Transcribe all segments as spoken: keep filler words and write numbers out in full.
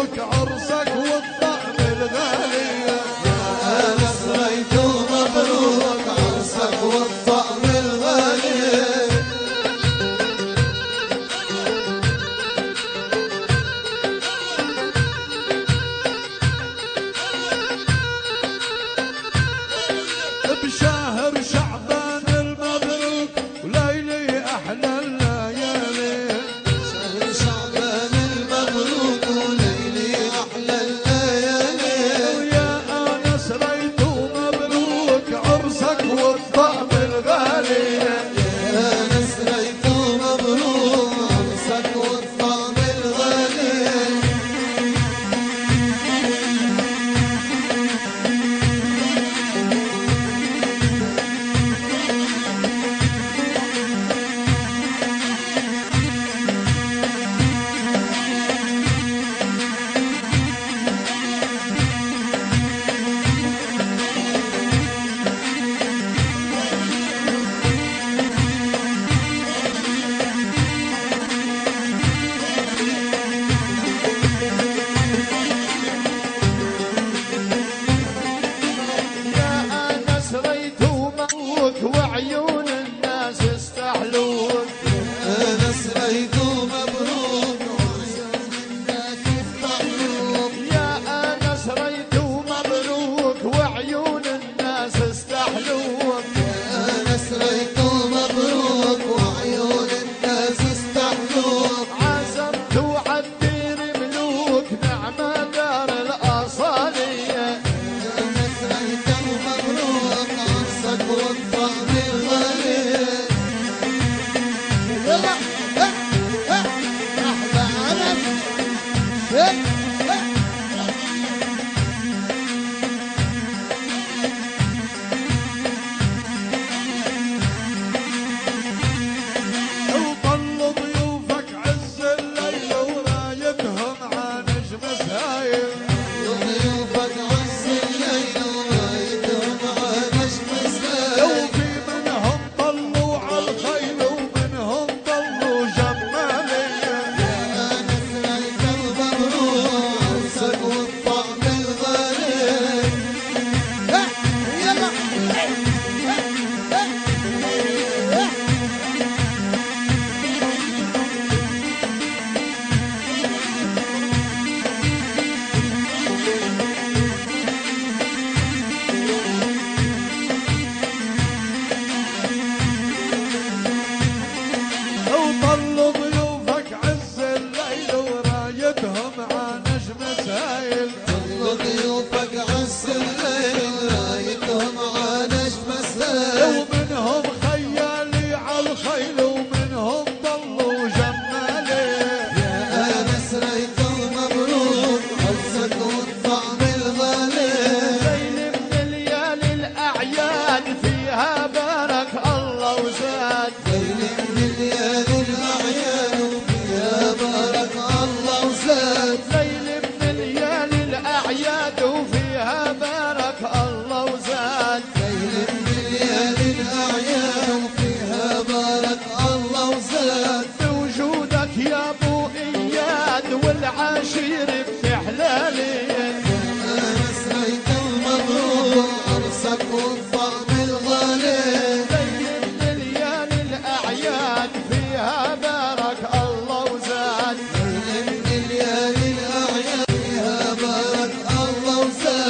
مبروك عرسك والطعم الغالي. يا نسريت مبروك عرسك والطعم الغالي. بشهر شعبان المبروك وليلي أحلى الليالي. شهر شعبان المبروك وليلي أحلى الليالي. يا أنس ريت مبروك عرسك والطعم الغالي. يا نسريت مبروك عرسك والطعم الغالي. وعيون الناس استحلوك. يا نسريت مبروك وعيون الناس استحلوك. يا أنس ريت مبروك وعيون الناس استحلوك. يا نسريت مبروك وعيون الناس استحلوك. عزمت وعالدير ملوك نعمة دار الأصالية. يا نسريت مبروك عرسك والطعم الغالي. يلا أحلى علم. وطل ضيوفك عز الليل ورايدهم على نجم ساير. ضيوفك عز الليل ورايدهم على نجم ساير. وفي منهم طلوا عالخيل ومنهم طلوا جمالية. يا نسريت مبروك عرسك والطعم الغالي. يلا وطلوا ضيوفك عز الليل ورايدهم على نجم سايل. ضيوفك عز الليل رايدهم على نجم سايل. ومنهم خيالي عالخيل ومنهم ضلوا جمالي. يا نسريت مبروك عرسك والطعم الغالي. ليل من ليالي الأعياد فيها بارك الله وزاد. ليل من ليالي الأعياد وفيها بارك الله وزاد. ليل من ليالي الأعياد وفيها بارك الله وزاد. ليل من ليالي الأعياد وفيها بارك الله وزاد. بوجودك يا أبو إياد والعشير بتحلالي. يا نسريت مبروك عرسك والطعم الغالي. ليل من ليالي الأعياد فيها بارك الله وزاد. ليل من ليالي الأعياد فيها بارك الله وزاد.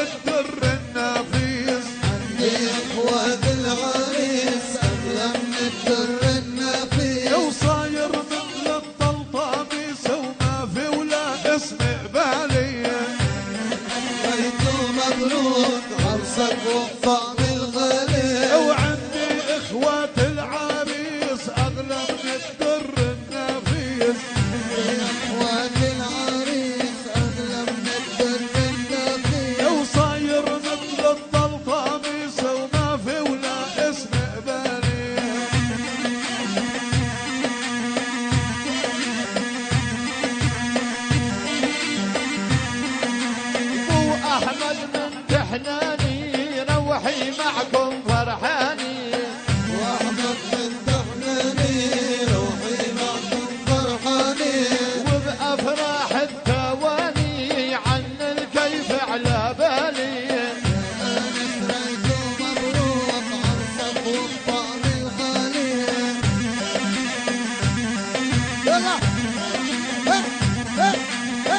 الدر النفيس. عندي اخوة العريس اغلى من الدر النفيس. لو صاير مثل الطلطاميس وما في ولا اسم بالي. بيت مبروك عرسك وطعم الغالي. وعندي اخوات العريس اغلى من الدر النفيس. اخوة العريس اغلى من الدر النفيس. لو صاير مثل الطلطاميس وما في ولا اسم بالي. ابو احمد من تحناني روحي معكم فرحاني. واحمد من تحناني روحي معكم فرحاني. وبافراح التواني عن الكيف على بالي. انس ريت مبروك عرسك والطعم الغالي. يلا ها ها ها.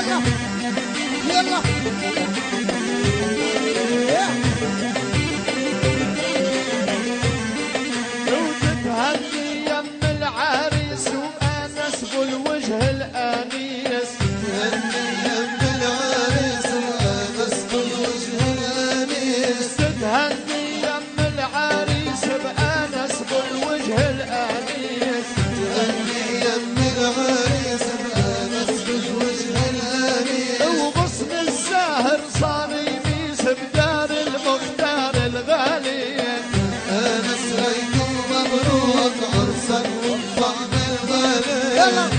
يلا وتتهني يم العريس وانس بالوجه الانيس تتهني يم العريس بانس بالوجه الانيس وغصن الزاهر صار يميس بدار المختار الغالي يلا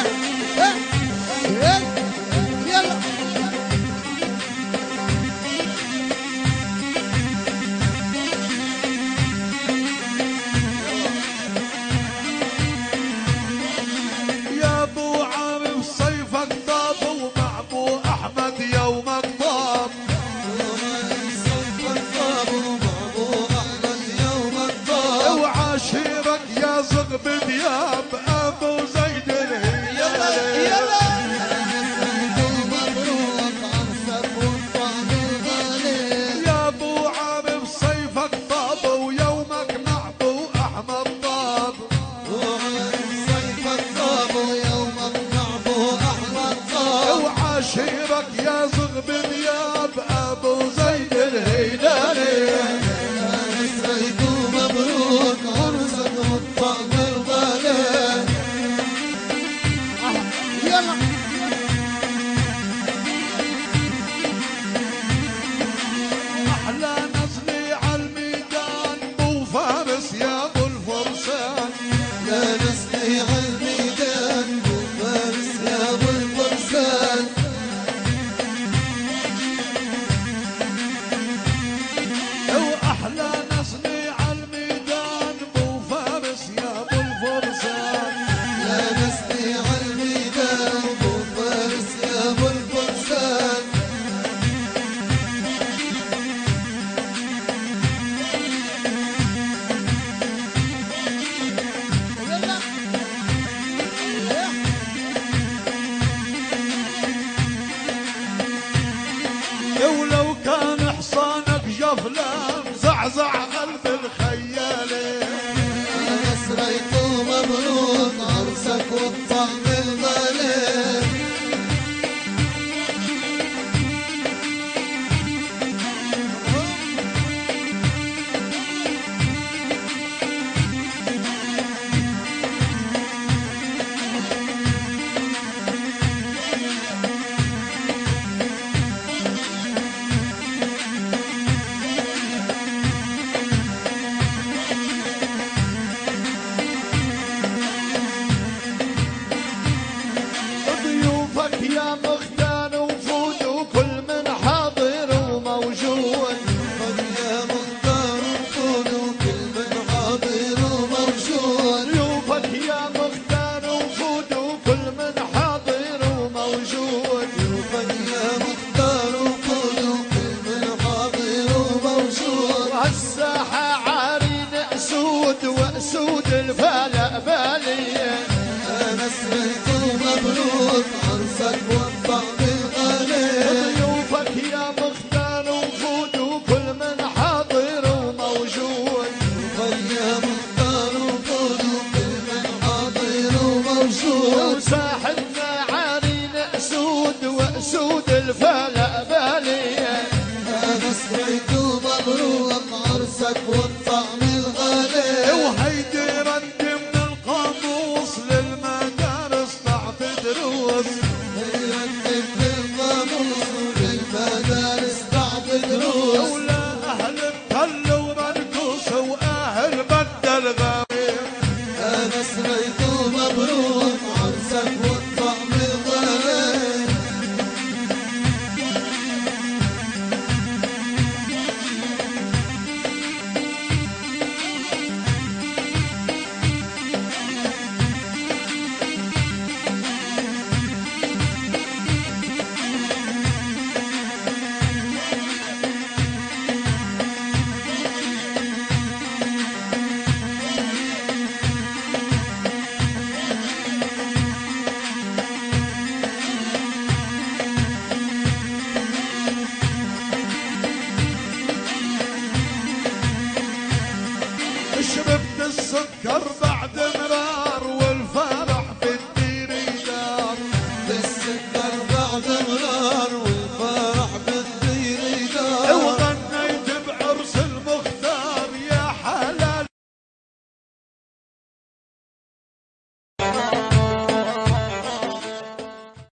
يلا يا ابو عامر صيفك طاب ومع ابو احمد يومك طاب وعاشرك يا زغب دياب ابو زيد الهيالي يلا يا ابو عامر صيفك طاب ويومك مع ابو احمد طاب وعاشرك يا زغب دياب ابو زيد الهيلالي يلا احلى نزلي عالميدان ابو فارس يا ابو الفرسان واحلى نزلي عالميدان ابو فارس يا ابو الفرسان ولو كان حصانك جفلان زعزع قلب الخيالي مبروك عرسك والطعم الغالي ضيوفك يا مختار وفود وكل من حاضر وموجود ضيوفك يا مختار وفود وكل من حاضر وموجود وهالساحة عارين اسود واسود الفلا بالية ضيوفك يا مختار وفود وكل من حاضر وموجود وساحتنا عارين اسود واسود الفلا بالية والطعم الغالي وهيدي رد من القاموس للمدارس تعطي دروس يرتب